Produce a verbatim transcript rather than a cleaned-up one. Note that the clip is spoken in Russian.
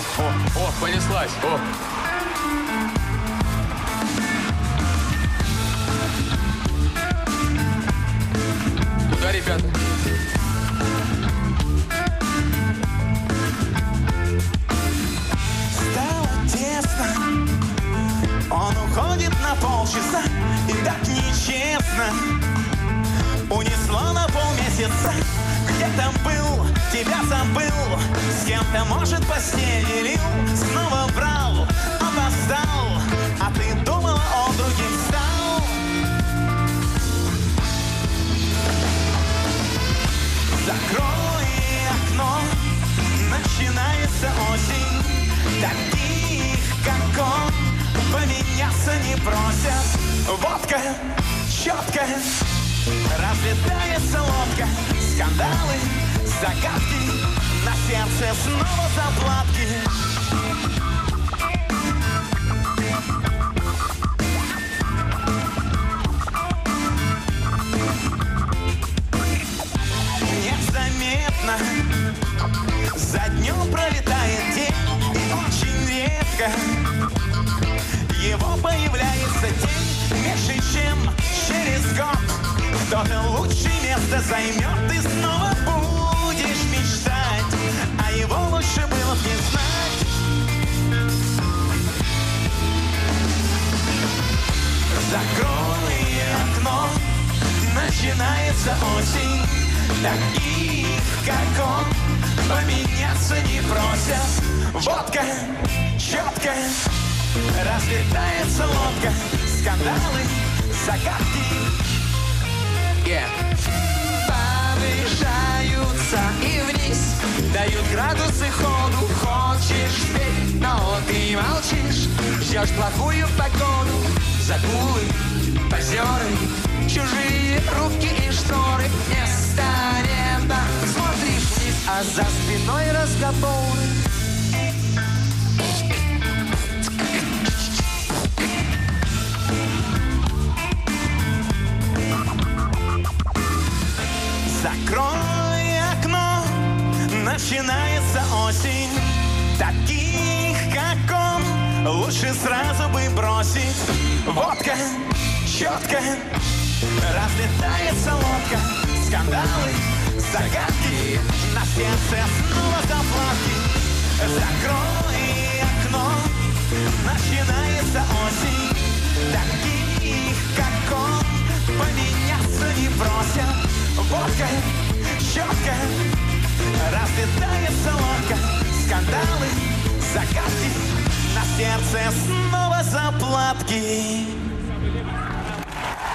о, о, понеслась. О. Куда, ребята? Стало тесно, он уходит на полчаса, и так нечестно. Унесло на полмесяца, где там был, тебя забыл, с кем-то, может, постель делил, снова брал, опоздал, а ты думала, он другим стал. Закрой окно, начинается осень, таких, как он, поменяться не просят. Водка, четко, разлетается лодка, скандалы, загадки, на сердце снова заплатки. Незаметно за днем пролетает день, и очень редко его появляется день, меньше, чем через год. Кто-то лучшее место займет, ты снова будешь мечтать, а его лучше было б не знать. Закрой окно, начинается осень, таких, как он, поменяться не просят. Водка, четко, разлетается лодка, скандалы, загадки. Yeah. Повышаются и вниз, дают градусы ходу. Хочешь петь, но ты молчишь, ждешь плохую погоду. Загулы, позеры, чужие руки и шторы. Вместо неба смотришь вниз, а за спиной разговоры. Закрой окно, начинается осень, таких, как он, лучше сразу бы бросить. Водка, четко, разлетается лодка, скандалы, загадки, на сердце снова заплатки. Закрой окно, начинается осень, таких, как он, поменяться не просят. Водка, четко, разлетается лодка, скандалы, загадки, на сердце снова заплатки.